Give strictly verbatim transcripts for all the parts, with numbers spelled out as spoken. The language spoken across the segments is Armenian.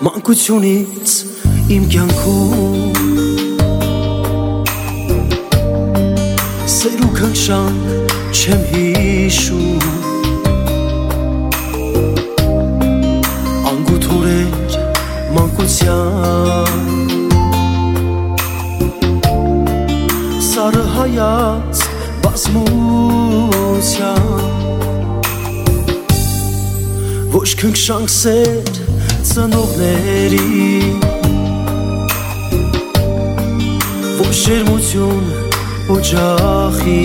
մանկությունից իմ կյանքում սեր ու քնքշանք չեմ հիշում անգութ օրեր մանկության սառը հայաց բազմության ոչ քնքշանք սեր ծնողների ոչ շերմություն օջախի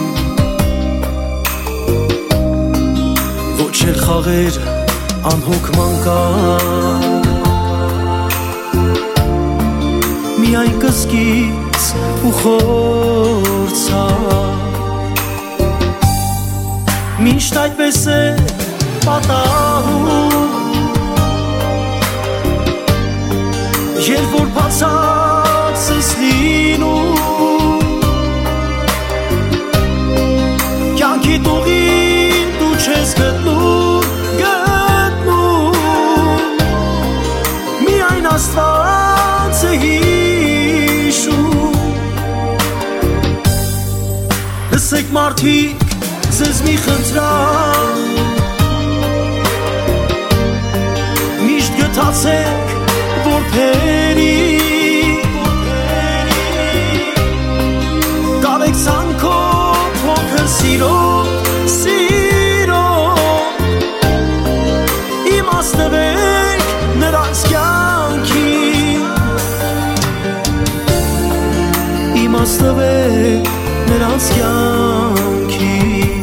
ոչ էլ խաղեր անհոգ մանկան միայն կսկից ու խորցավ միշտ այդպես է պատահում երբ որ բացած ես լինում կյանքի տուղին դու չես գտնում գտնում միայն Աստված է հիշում լսեք մարդիկ ձեզ մի խնդրամ միշտ գթացեք որբերի Կավեք սանքով փոքր սիրո սիրո իմաստ տվեք նրանց կյանքի իմաստ տվեք նրանց կյանքի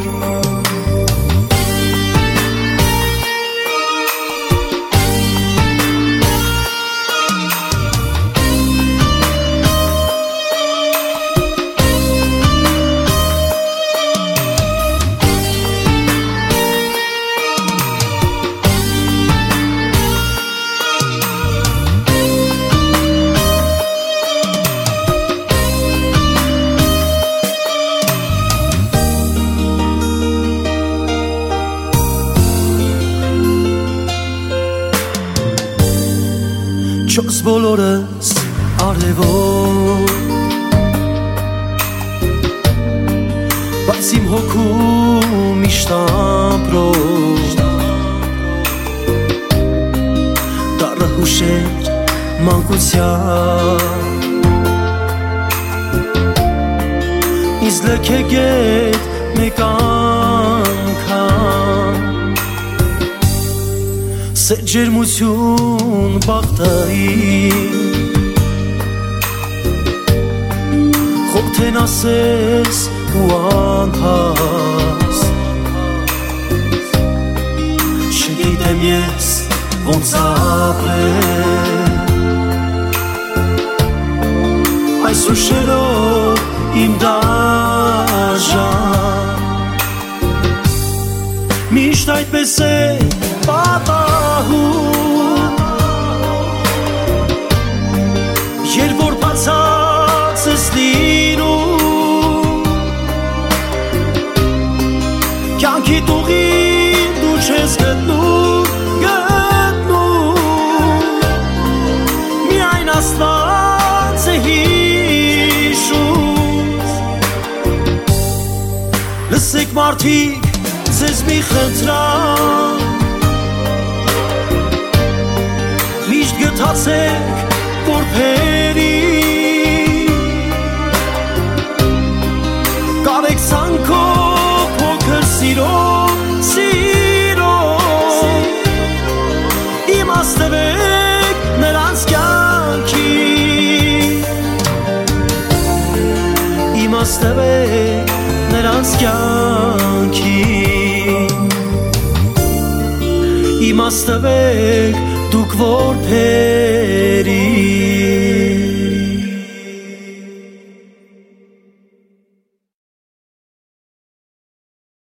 Չոս բոլորս արևոտ բայց իմ հոգու միշտ ամպրոտ դառը հուշեր մանկության ինձ լքեք էդ մեկ անգամ Սեր ջերմություն բաղթային Խոթեն ասես ու անհաս Չգիտեմ ես ոնց ապրել Այս ուշերով իմ դաժան Միշտ այդպես է պատահում Երբ որ բացած ես լինում Կյանքի տուղին դու չես գտնում գտնում Միայն Աստված է հիշում Լսեք մարդիկ ձեզ մի խնդրամ Միշտ գթացեք որբերի Կավեք սանքով փոքր սիրո սիրո իմաստ տվեք նրանց կյանքի իմաստ տվեք նրանց կյանքի իմաստ տվեք դուք որբեր